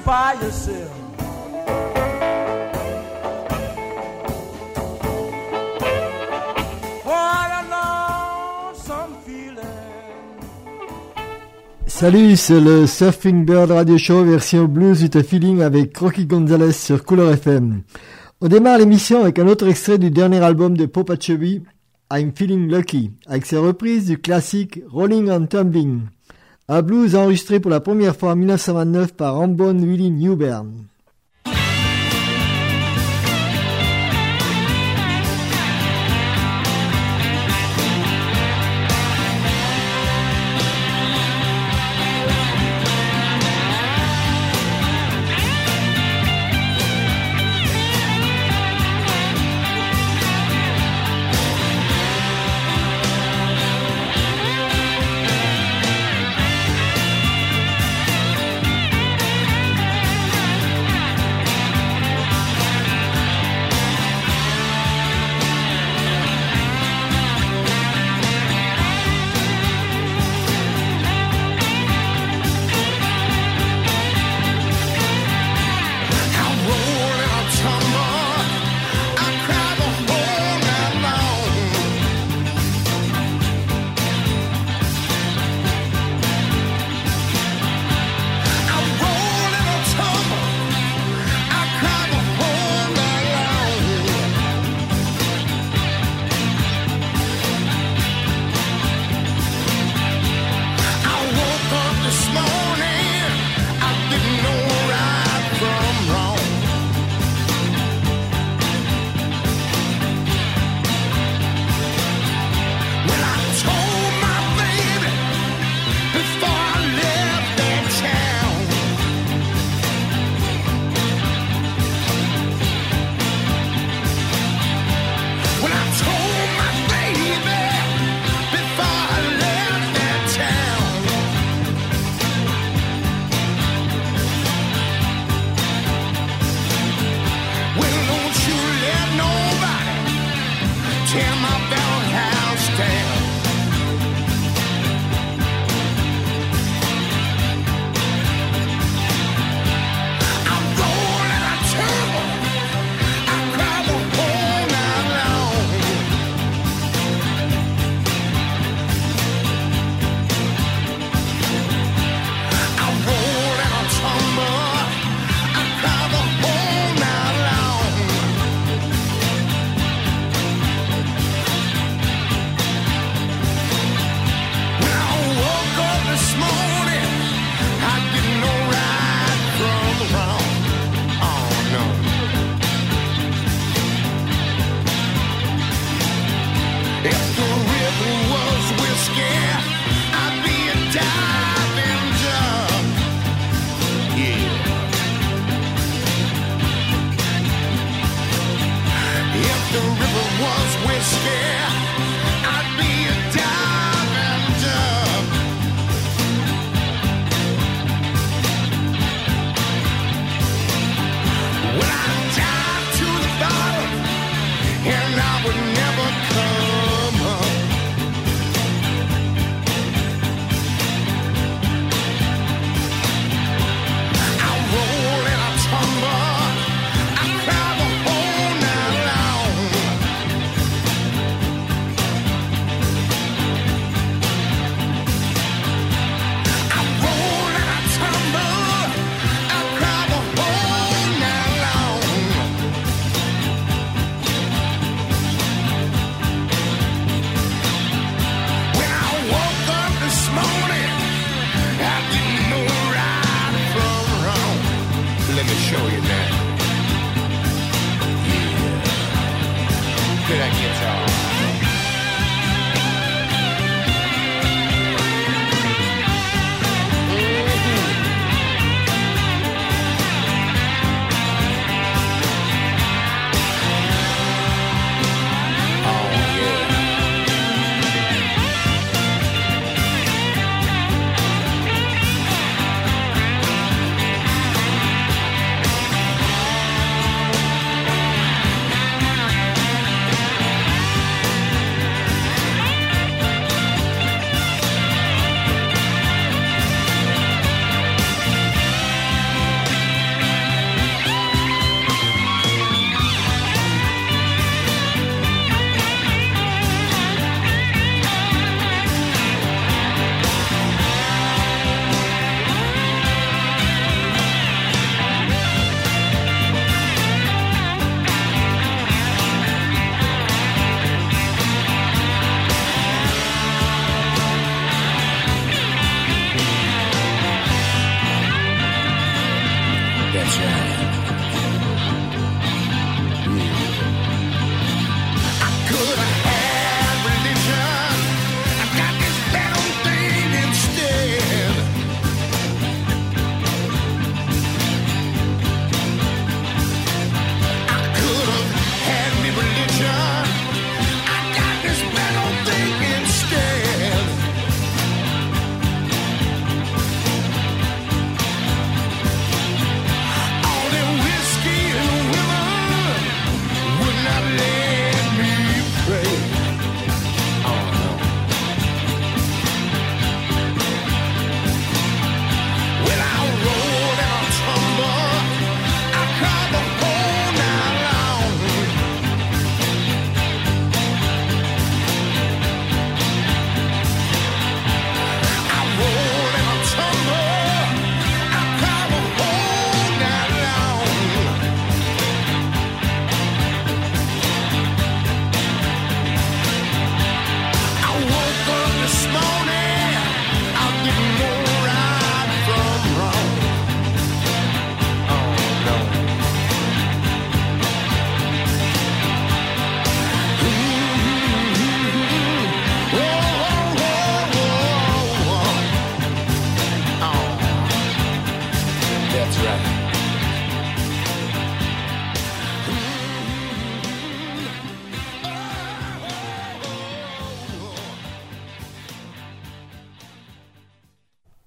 by yourself. What a lonesome feeling. Salut, c'est le Surfing Bird Radio Show version blues with a feeling avec Rocky Gonzalez sur Couleur FM. On démarre l'émission avec un autre extrait du dernier album de Popa Chubby, I'm Feeling Lucky, avec ses reprises du classique Rolling and Tumbling, un blues enregistré pour la première fois en 1929 par Hambone Willie Newbern.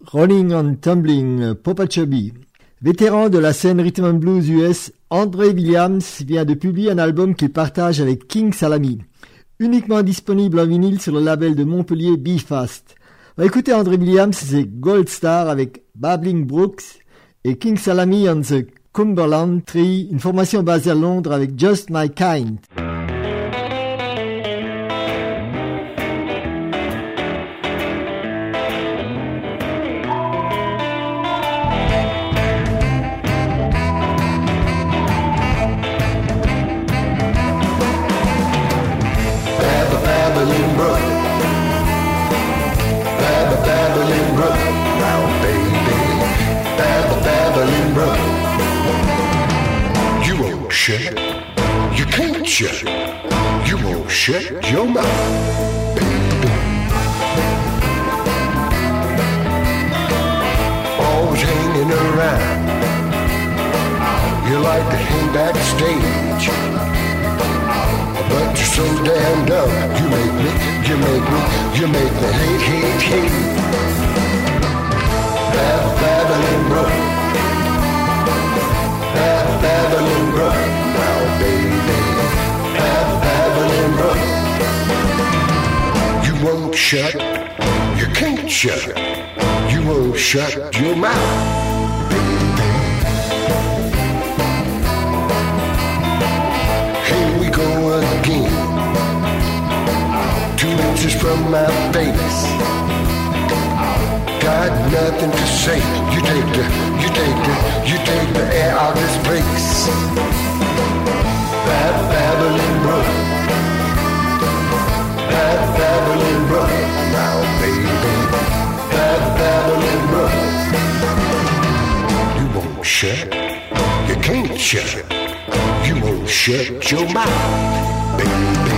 Rolling and Tumbling, Papa Chubby. Vétéran de la scène rhythm and blues US, André Williams vient de publier un album qu'il partage avec King Salami, uniquement disponible en vinyle sur le label de Montpellier Be Fast. On va écouter André Williams, c'est Gold Star avec Babbling Brooks et King Salami on the Cumberland Tree, une formation basée à Londres avec Just My Kind. You can't shut. You won't shut your mouth, baby. Always hanging around. You like to hang backstage, but you're so damn dumb. You make me hate. Babylon Run. Babylon Run. Now, baby, Babylon Run. You won't shut, you can't shut, you won't shut your mouth, baby. Here we go again, 2 inches from my face. Got nothing to say. You take the air out of this place. Babylon Run. Babylon Run. Now, baby. Babylon Run. You won't shut. You can't shut. You won't shut your mouth, baby.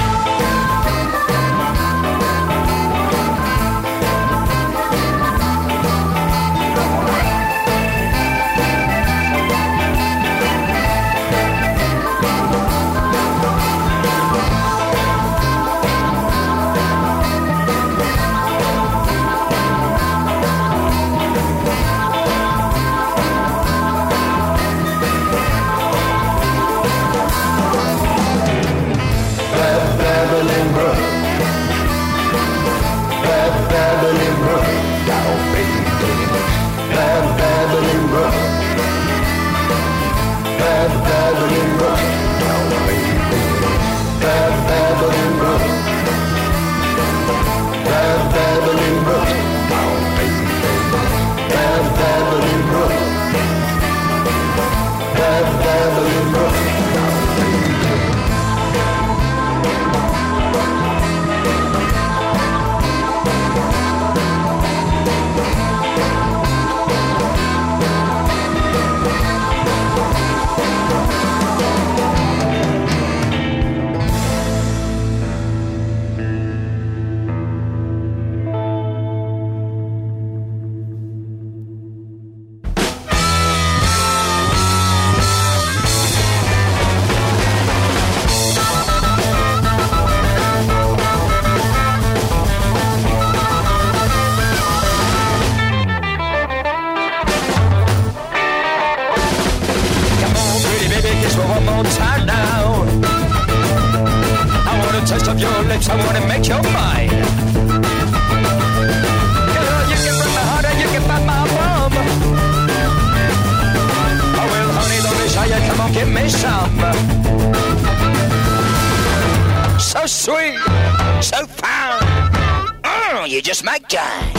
You just make time.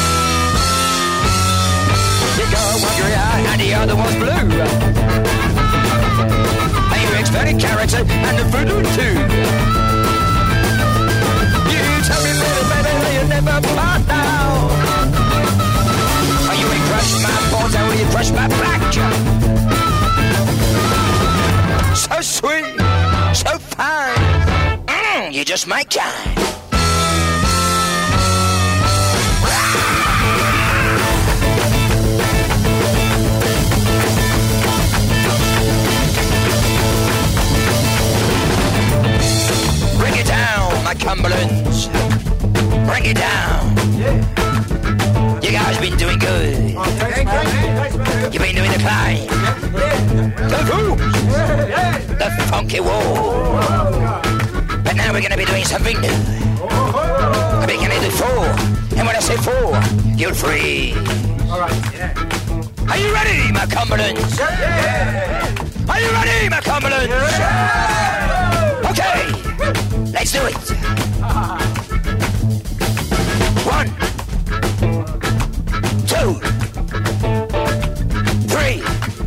You got one grey eye and the other one's blue. And you expect character and the voodoo too. You tell me, little baby, that you never part now. You ain't crushed my bones, or you crushed my black jaw. So sweet, so fine, you just make time. My Cumberlands, bring it down. Yeah. You got I've been doing good. You've been doing the climb. The groove. The funky wall. But now we're gonna be doing something new. We're gonna do 4. And when I say 4, you'll freeze. Are you ready, my Cumberlands? Are you ready, my Cumberlands? Okay, let's do it. 1, 2, 3,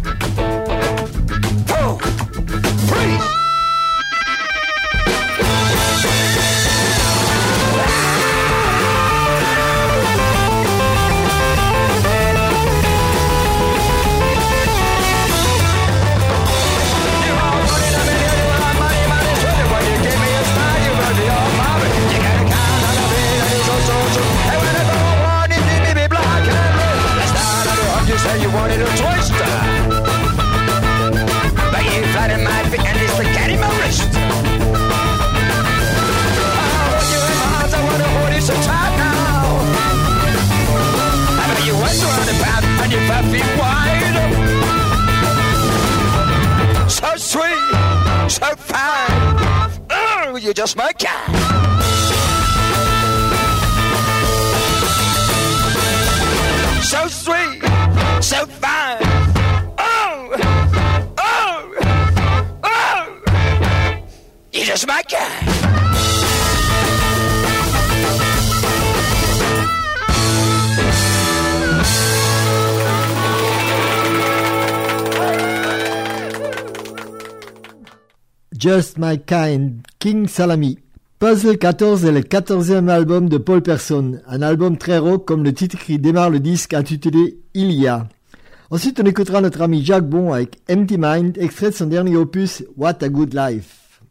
4, freeze. You wanted a twister, but you flattered my feet and it's spaghetti my wrist. I hold you in my arms, I wanna hold you so tight now. I know you went around the path and you're 5 feet wide. So sweet, so fine, oh, you're just my kind. So sweet, so fine. Oh, oh, oh. You're just my guy. Just My Kind, King Salami. Puzzle 14 est le 14e album de Paul Person, un album très rock comme le titre qui démarre le disque intitulé Il y a. Ensuite on écoutera notre ami Jacques Bon avec Empty Mind, extrait de son dernier opus What a Good Life.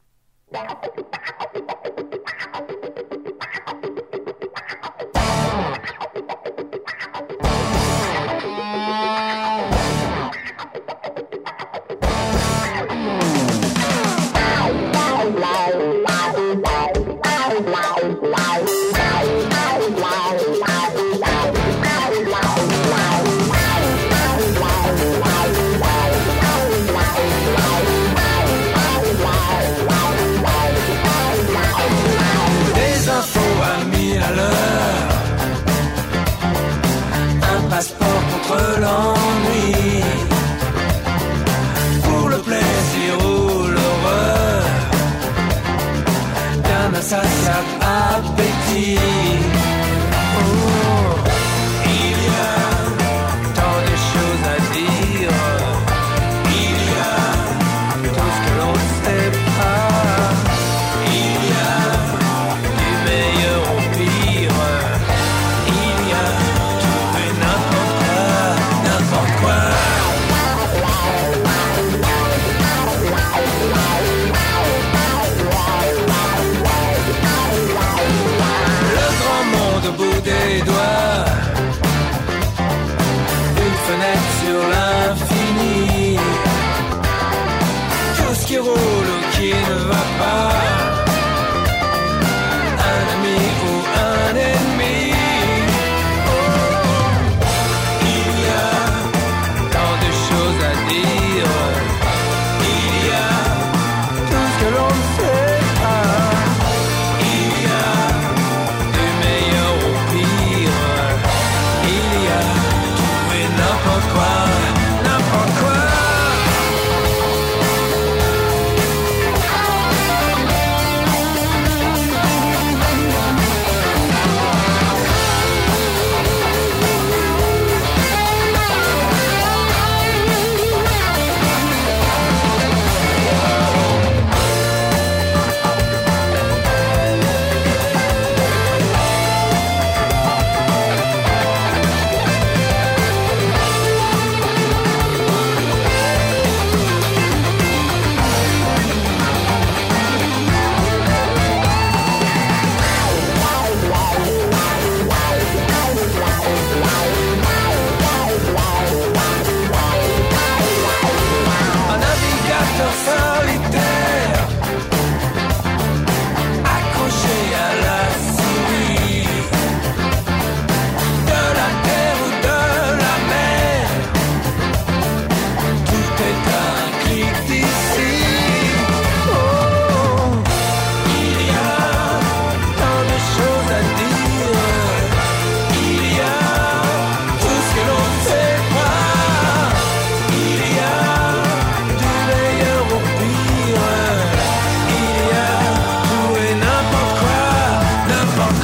Passeport contre l'ennui, pour le plaisir ou l'horreur d'un insatiable appétit. Oh, il y a tant de choses à dire, il y a tout ce que l'on ne sait pas, il y a du meilleur au pire, il y a n'importe quoi. Le grand monde au bout des doigts, une fenêtre sur l'infini, tout ce qui roule ou qui ne va pas, un ami ou un ennemi.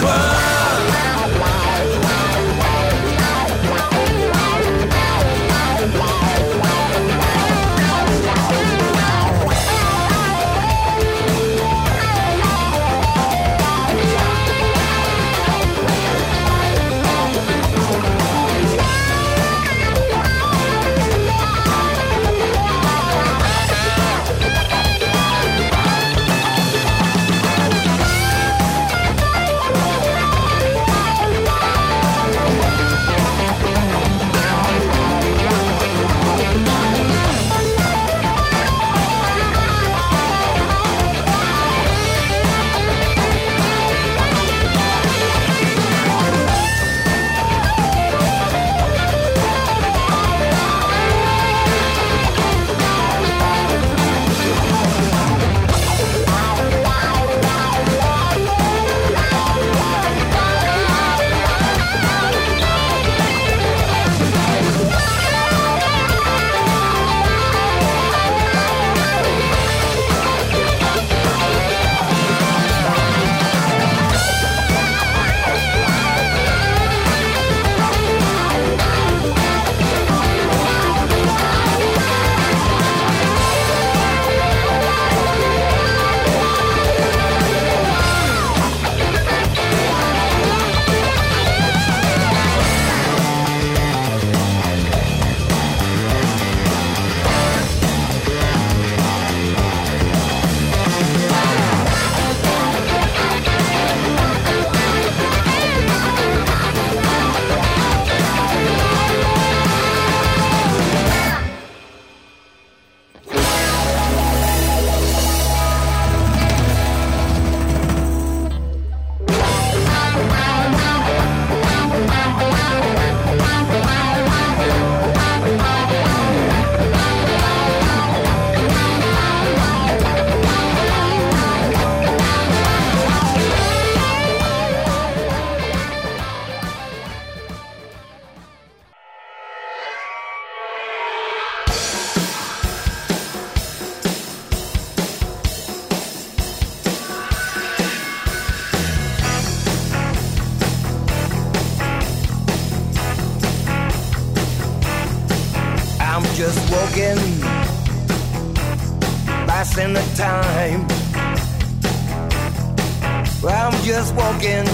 just walking, passing the time. I'm just walking,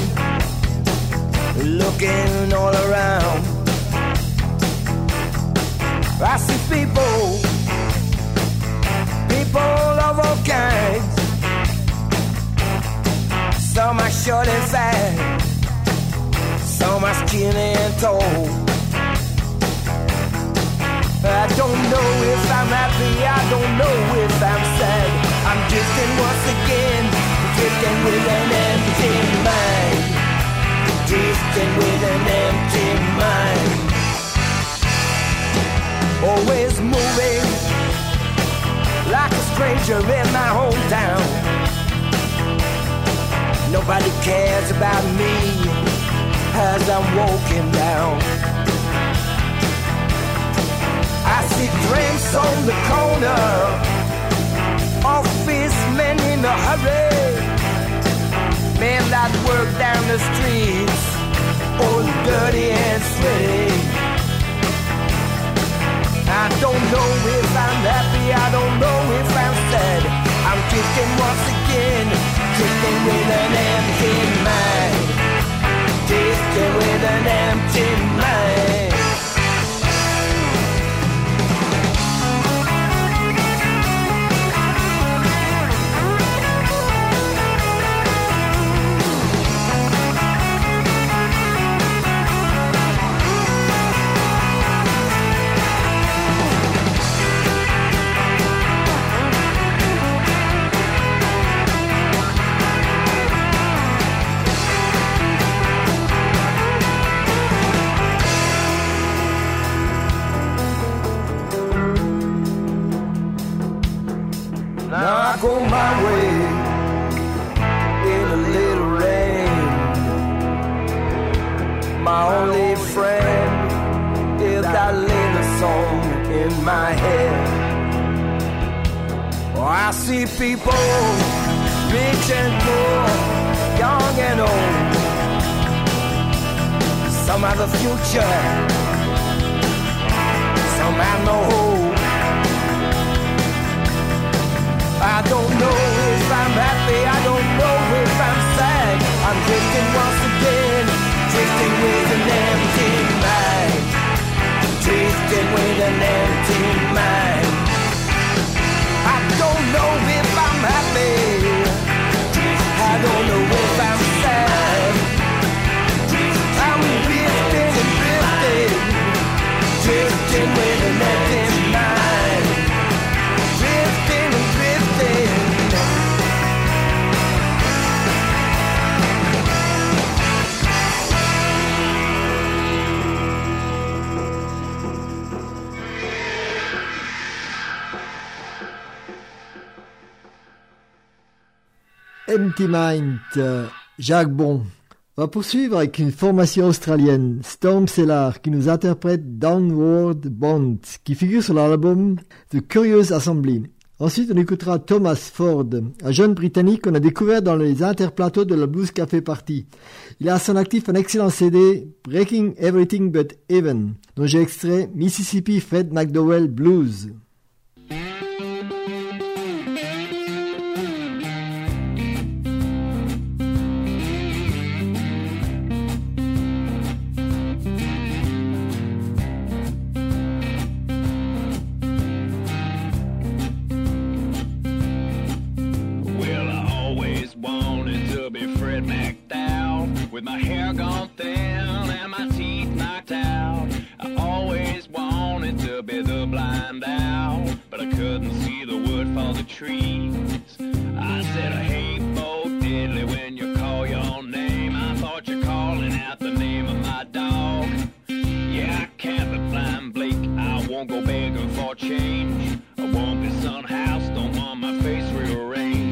looking all around. I see people of all kinds. Some are short and fat, some are skinny and tall. I don't know if I'm happy, I don't know if I'm sad. I'm drifting once again, drifting with an empty mind. Drifting with an empty mind. Always moving like a stranger in my hometown. Nobody cares about me as I'm walking down. I see tramps on the corner, office men in a hurry, men that work down the streets, all dirty and sweaty. I don't know if I'm happy, I don't know if I'm sad. I'm drifting once again, drifting with an empty mind. Drifting with an empty mind. Now I go my way in a little rain. My only friend is that little song in my head. Oh, I see people rich and poor, young and old, by the future. Some have no hope. I don't know if I'm happy, I don't know if I'm sad. I'm drifting once again, drifting with an empty mind. Drifting with an empty mind. I don't know if I'm happy, I don't know if I'm sad. I'm drifting and drifting, drifting with an empty mind. Drifting and drifting. Empty Mind, Jacques Bon. On va poursuivre avec une formation australienne, Storm Cellar, qui nous interprète Downward Bound, qui figure sur l'album The Curious Assembly. Ensuite, on écoutera Thomas Ford, un jeune Britannique qu'on a découvert dans les interplateaux de la Blues Café Party. Il a à son actif un excellent CD, Breaking Everything But Even, dont j'ai extrait Mississippi Fred McDowell Blues. With my hair gone thin and my teeth knocked out, I always wanted to be the blind owl, but I couldn't see the wood for the trees. I said, hey, Bo Diddley, when you call your name, I thought you're calling out the name of my dog. Yeah, I can't be blind, Blake, I won't go begging for change. I won't be son house, don't want my face rearranged.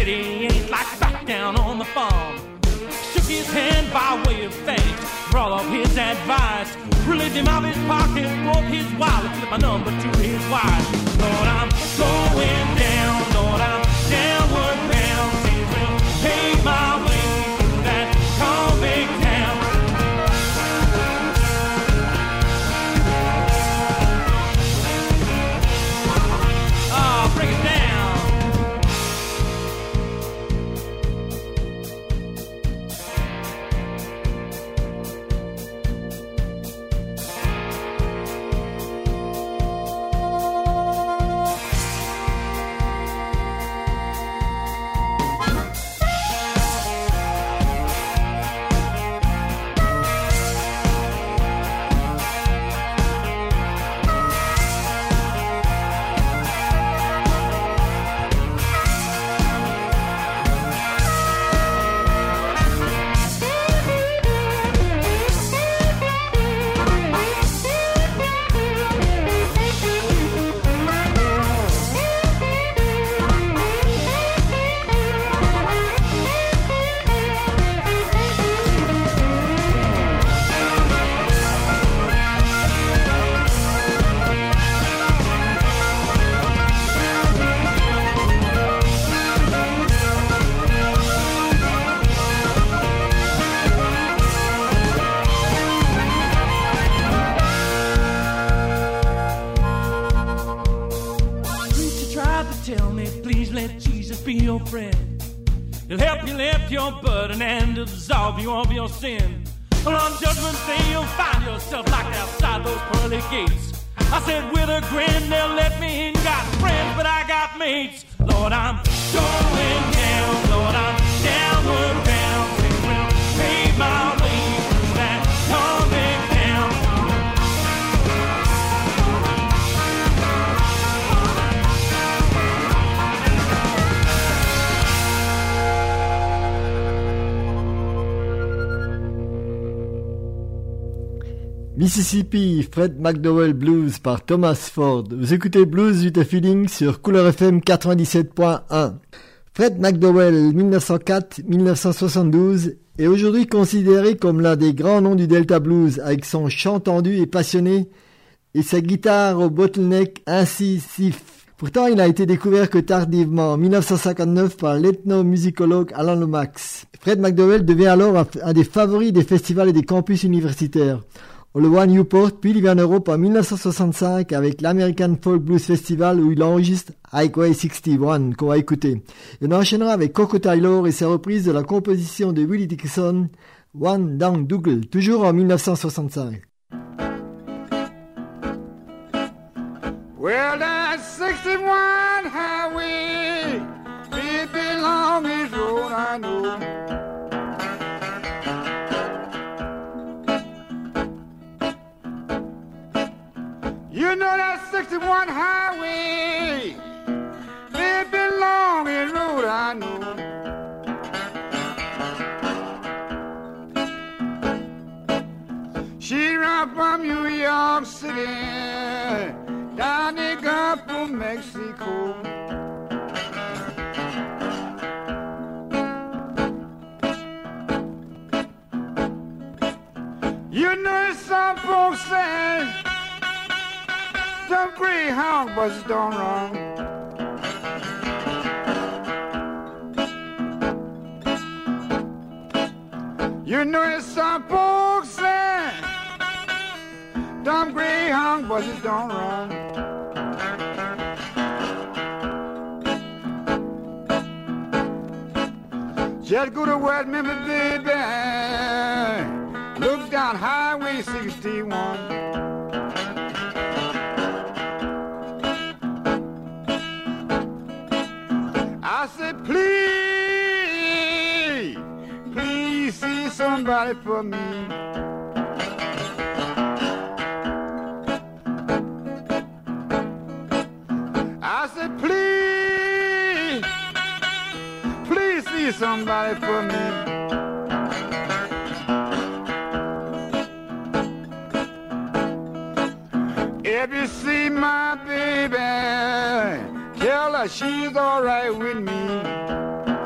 city ain't like back down on the farm. Shook his hand by way of thanks, brought up his advice, relieved him of his pocket, broke his wallet, slipped my number to his wife. Lord, I'm going down, Lord, I'm downward bound, things will pave my way through that convict town. Break it down. He'll help you lift your burden and absolve you of your sin. Well, on Judgment Day you'll find yourself locked outside those pearly gates. I said with a grin they'll let me in. Got friends but I got mates. Lord, I'm going down. Lord, I'm downward bound. Things will pave my way through that convict town. Mississippi, Fred McDowell Blues par Thomas Ford. Vous écoutez Blues with a Feeling sur Couleur FM 97.1. Fred McDowell, 1904-1972, est aujourd'hui considéré comme l'un des grands noms du Delta Blues avec son chant tendu et passionné et sa guitare au bottleneck incisif. Pourtant, il n'a été découvert que tardivement, en 1959, par l'ethnomusicologue Alan Lomax. Fred McDowell devient alors un des favoris des festivals et des campus universitaires. On le voit à Newport, puis il vient en Europe en 1965 avec l'American Folk Blues Festival où il enregistre Highway 61 qu'on va écouter. Et on enchaînera avec Coco Taylor et sa reprise de la composition de Willie Dixon, One Down Dougal, toujours en 1965. Well, that 61 highway, it belongs his road, I know. You know that 61 highway, it belongs his road, I know. She run from New York City down the Gulf of Mexico. You know some folks say some Greyhound buses don't run. You know some folks say some Greyhound buses don't run. Just go to West Memphis, baby. Look down Highway 61. I said, please, please see somebody for me. I said, please, please see somebody for me. If you see my baby, tell her she's all right with me.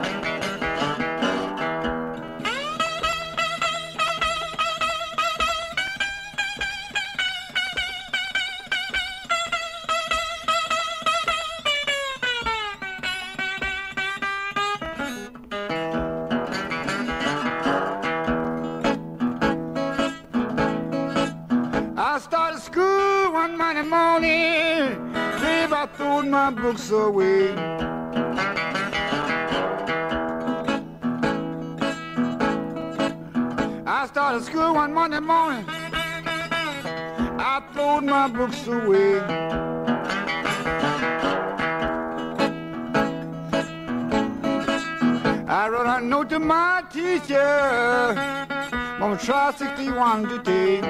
my books away. I started school one Monday morning. I throwed my books away. I wrote a note to my teacher. I'm gonna try 61 today.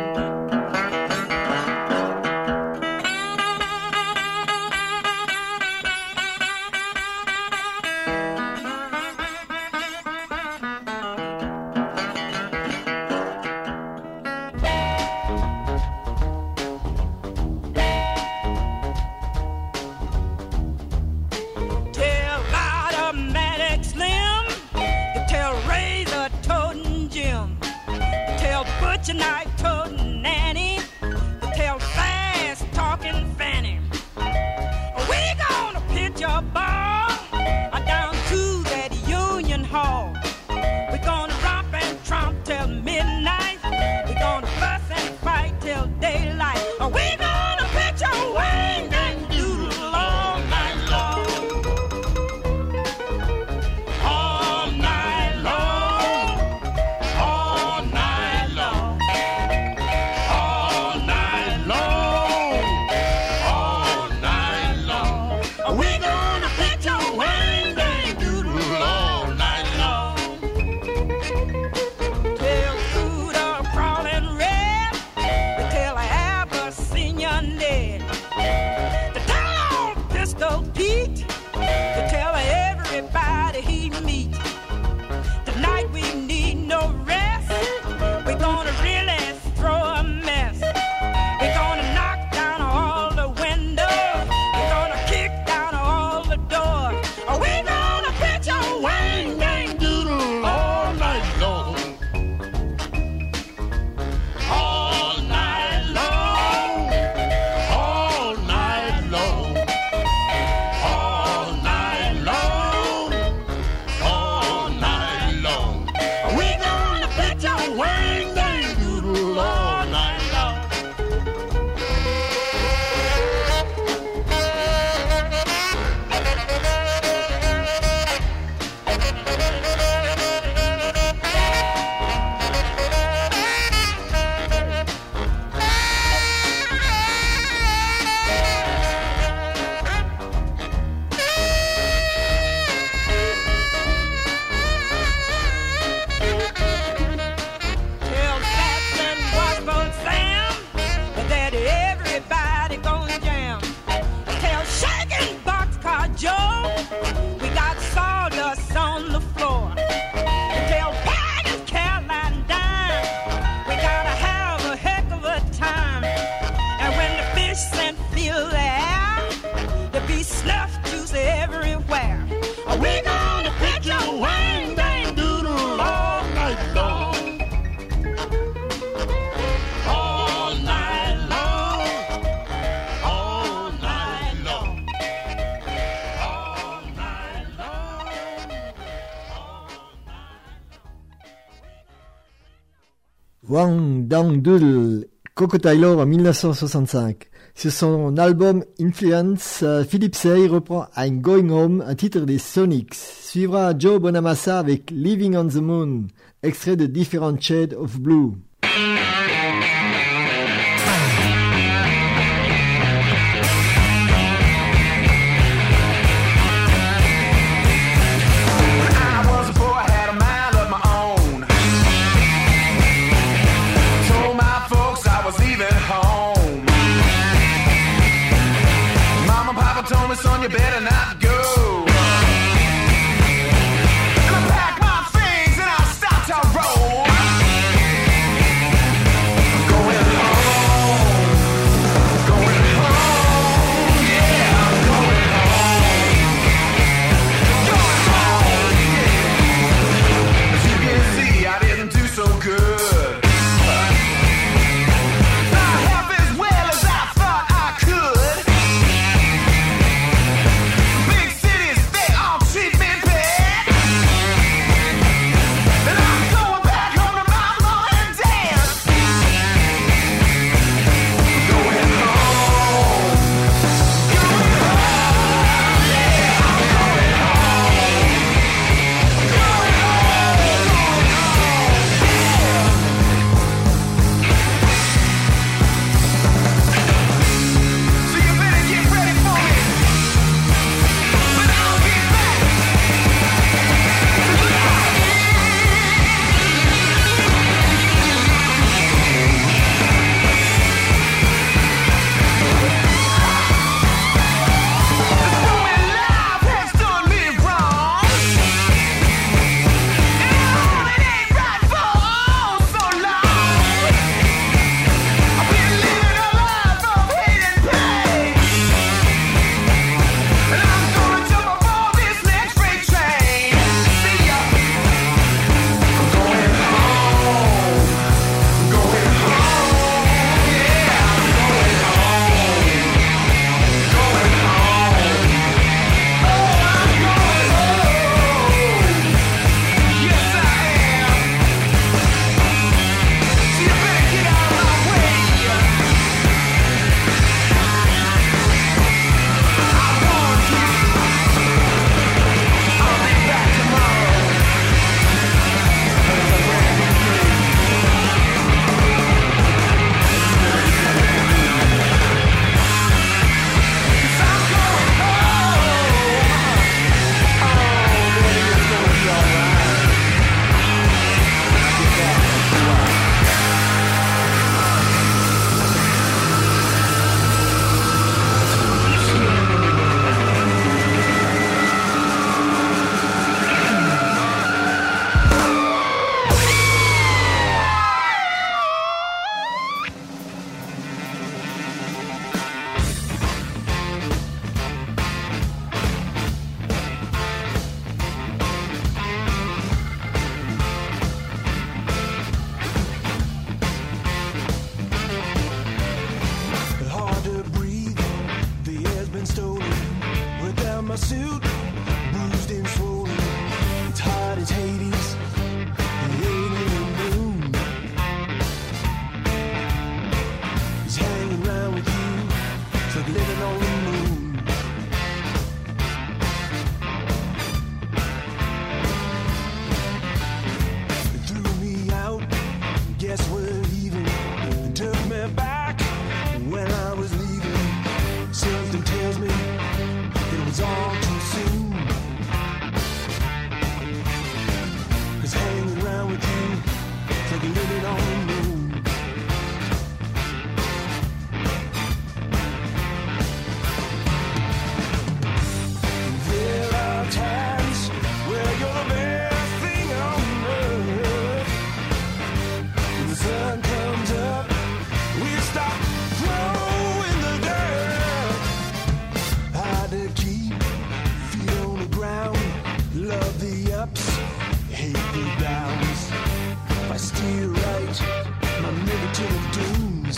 Tonight, toting Nanny, tell fast talking Fanny. We gonna pitch a ball down to that Union Hall. We gonna romp and tromp till midnight. We gonna fuss and fight till daylight. We gonna pitch a wing and doodle all night long. All night long. All night long. Wang Dang Doodle, Coco Taylor en 1965. Sur son album Influence, Philip Say reprend I'm Going Home, un titre des Sonics. Suivra Joe Bonamassa avec Living on the Moon, extrait de Different Shades of Blue. Told me, son, you better not go. And I packed my things and I stopped to roll. Hades, he ain't in the moon. He's hanging around with you, it's like living on the moon. They threw me out, guess we're leaving. They took me back when I was leaving. Something tells me it was all too soon. 'Cause hanging around with you, it's like living on the moon. There are times where you're the best thing on earth. When the sun comes up, we stop throwing the dirt. Hard to keep feet on the ground. Love the ups, hate the downs. If I steer right, my nigga to the dunes.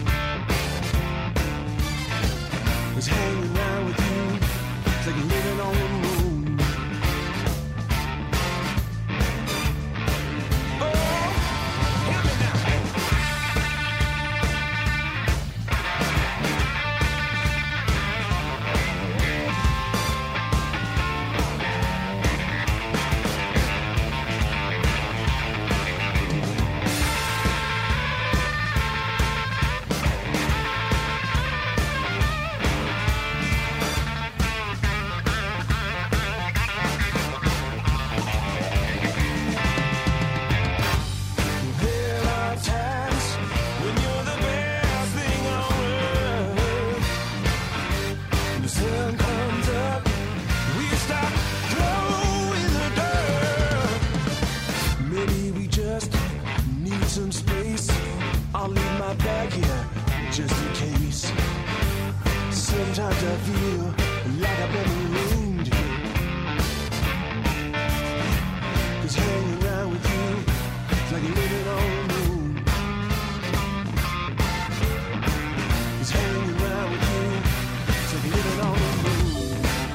Was hanging around with you, it's like living on the moon. Oh, hear me now. There are times when you're the best thing on earth. When the sun comes up, we stop throwing the dirt. Maybe we just need some space. I'll leave my bag here just in case. Sometimes I feel like I've been marooned. 'Cause hanging around with you, it's like living on the moon. 'Cause hanging around with you, it's like living on the moon.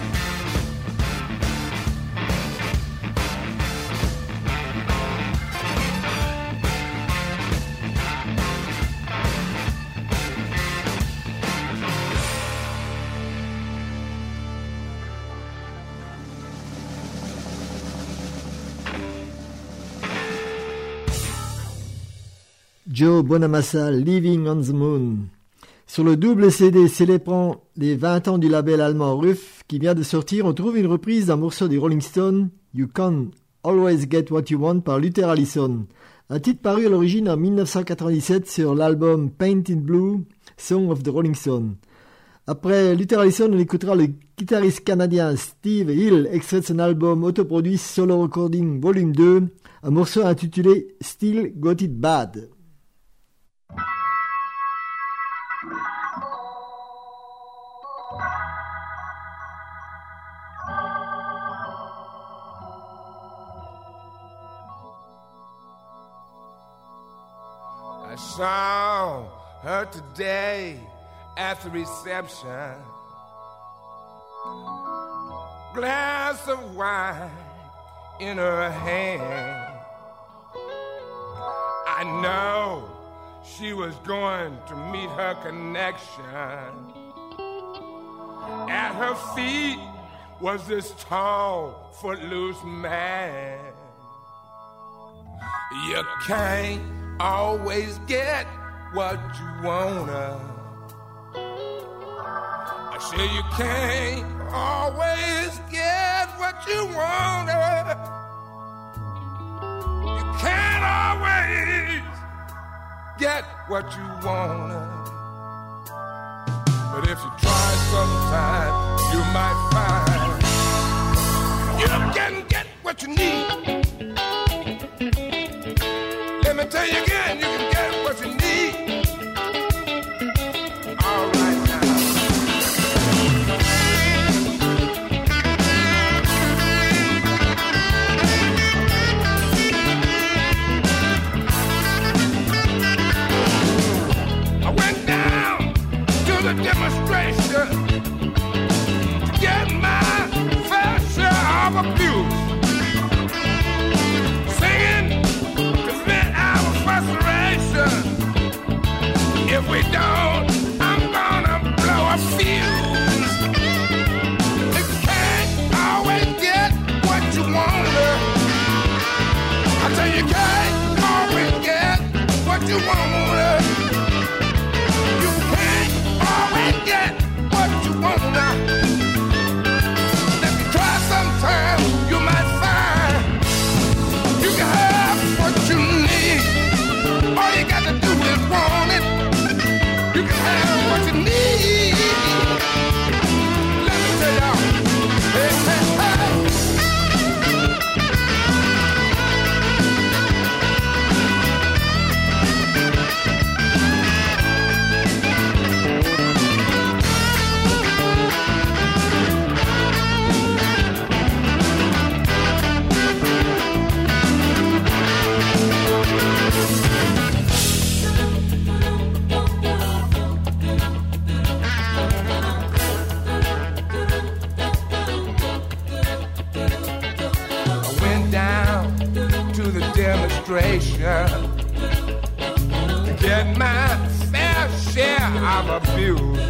Joe Bonamassa, Living on the Moon. Sur le double CD célébrant les 20 ans du label allemand Ruf qui vient de sortir, on trouve une reprise d'un morceau des Rolling Stones, You Can't Always Get What You Want par Luther Allison. Un titre paru à l'origine en 1997 sur l'album Painted Blue, Song of the Rolling Stones. Après Luther Allison, on écoutera le guitariste canadien Steve Hill, extrait de son album autoproduit Solo Recording Volume 2, un morceau intitulé Still Got It Bad. I saw her today at the reception. Glass of wine in her hand. I know she was going to meet her connection. At her feet was this tall, footloose man. You can't always get what you wanna. I say you can't always get what you wanna. You can't always get what you wanna. But if you try sometime, you might find you can get what you need. Let me tell you again, you can get what you need. All right now. I went down to the demonstration to get my fair share of abuse. You can't always get what you want. You can't always get what you want now. If you try sometime, you might find you can have what you need. All you got to do is want it. You can have what you need. Let me tell y'all. Hey, hey, hey. To get my fair share of abuse,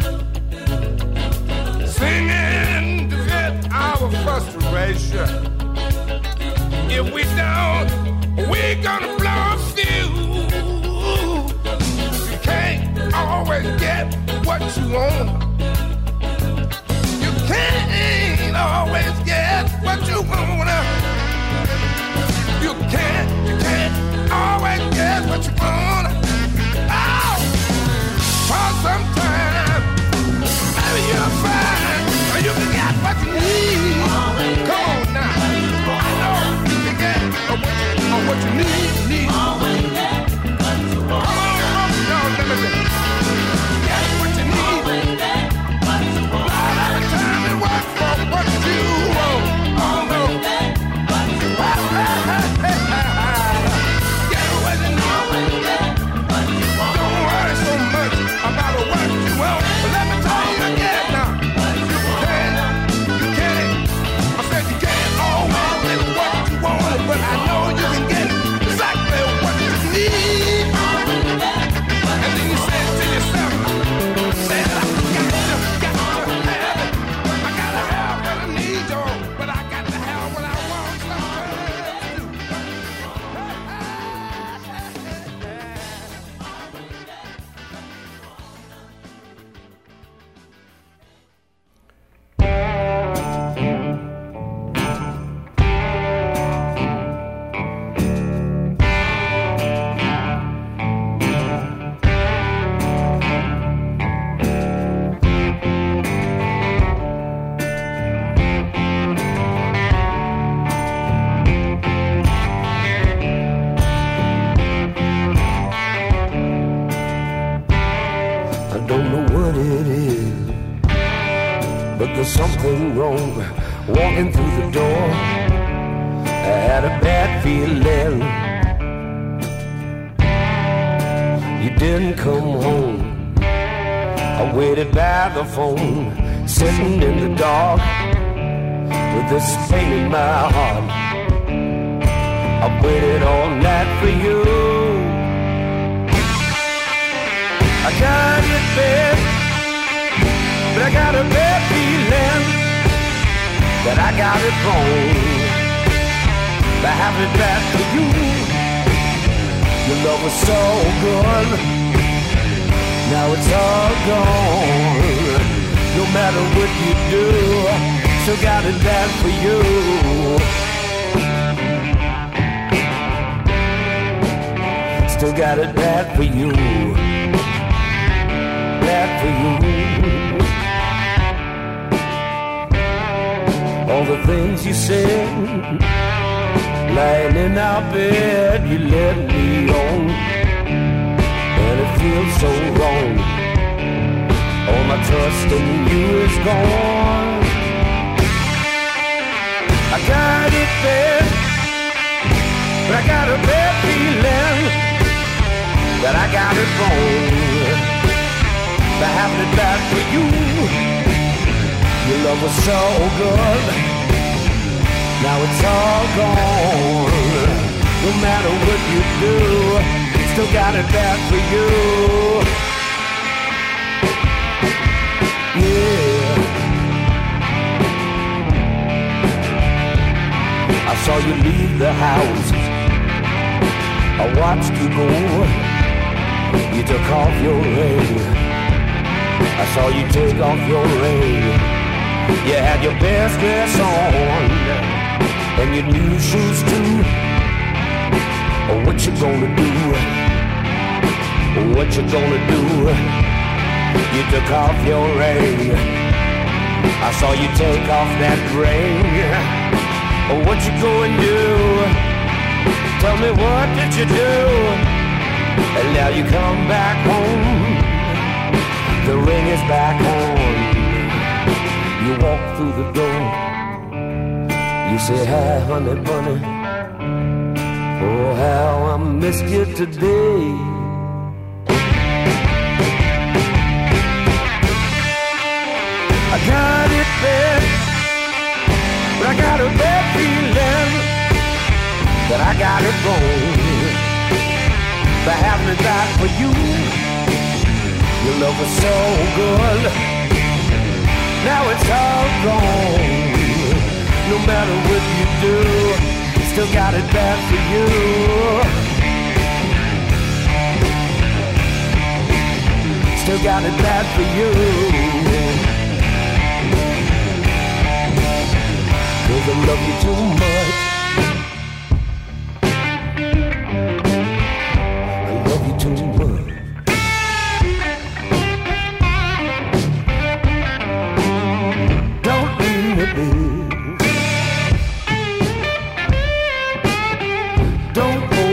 singing to get our frustration. If we don't, we're gonna blow a fuse. You can't always get what you want. You can't always get what you want. You can't always get what you want. Oh, for some time, maybe you'll find you can get what you need. Come on now, I know you can get what you need. Come on, let me get what you need. Not every time it works for what you want. Oh no. There's something wrong walking through the door. I had a bad feeling. You didn't come home. I waited by the phone, sitting in the dark with this pain in my heart. I waited all night for you. I got it bad, but I got a bad feeling that I got it wrong. I have it bad for you. Your love was so good, now it's all gone. No matter what you do, still got it bad for you. Still got it bad for you. Bad for you. All the things you said, lying in our bed, you led me on, and it feels so wrong. All my trust in you is gone. I got it bad, but I got a bad feeling that I got it wrong. For having it bad for you. Your love was so good, now it's all gone. No matter what you do, still got it bad for you. Yeah. I saw you leave the house I watched you go. You took off your ring. I saw you take off your ring. You had your best dress on and your new shoes too. What you gonna do? What you gonna do? You took off your ring. I saw you take off that ring. What you gonna do? Tell me, what did you do? And now you come back home. The ring is back on. You walk through the door. You say, hi, honey bunny. Oh, how I missed you today. I got it bad, but I got a bad feeling that I got it wrong. But having that for you, your love was so good. Now it's all gone. No matter what you do, you still got it bad for you. Still got it bad for you. 'Cause I love you too much. I love you too much. Don't leave me, baby. Don't go.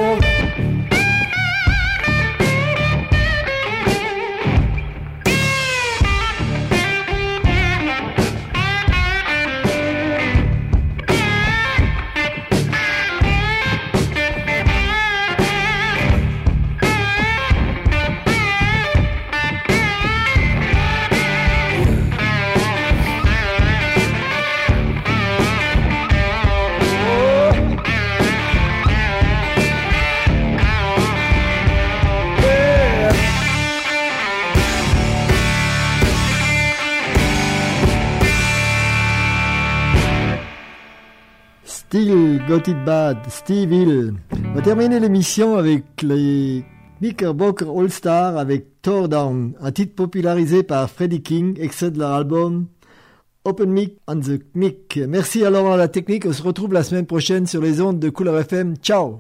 Still Got It Bad, Steve Hill. On va terminer l'émission avec les Knickerbocker All-Stars avec Tore Down, un titre popularisé par Freddie King, extrait de leur album Open Mic on the Mic. Merci à Laurent à la technique, on se retrouve la semaine prochaine sur les ondes de Couleur FM. Ciao!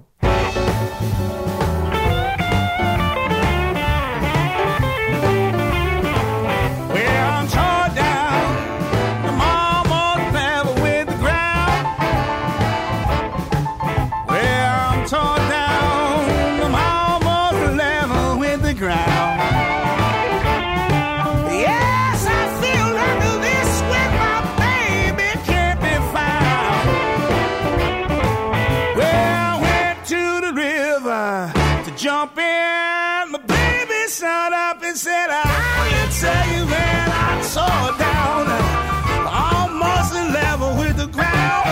Jump in, my baby stood up and said, I can tell you when I tore down, almost level with the ground.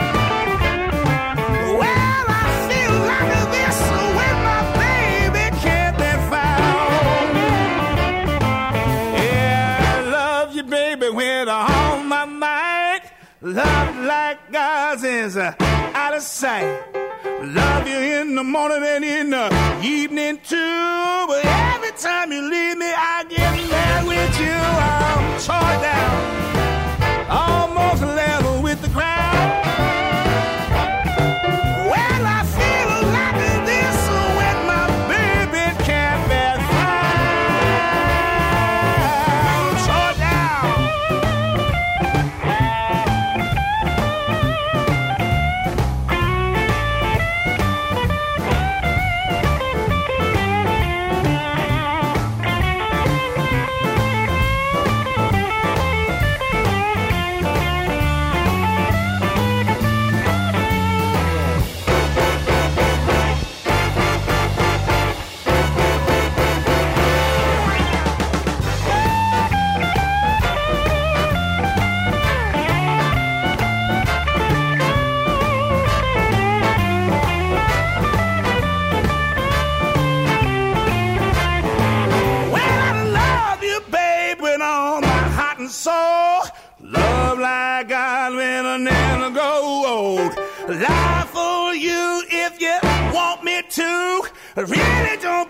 Well, I feel like this when my baby can't be found. Yeah, I love you, baby, with all my might. Love like God's is out of sight. Love you in the morning and in the evening too. But every time you leave me, I get mad with you. I'm tore down, almost level with the ground. Well, I feel like this when my baby can't be found. Tore down. Soul, love like God when I never grow old. Life for you if you want me to. really don't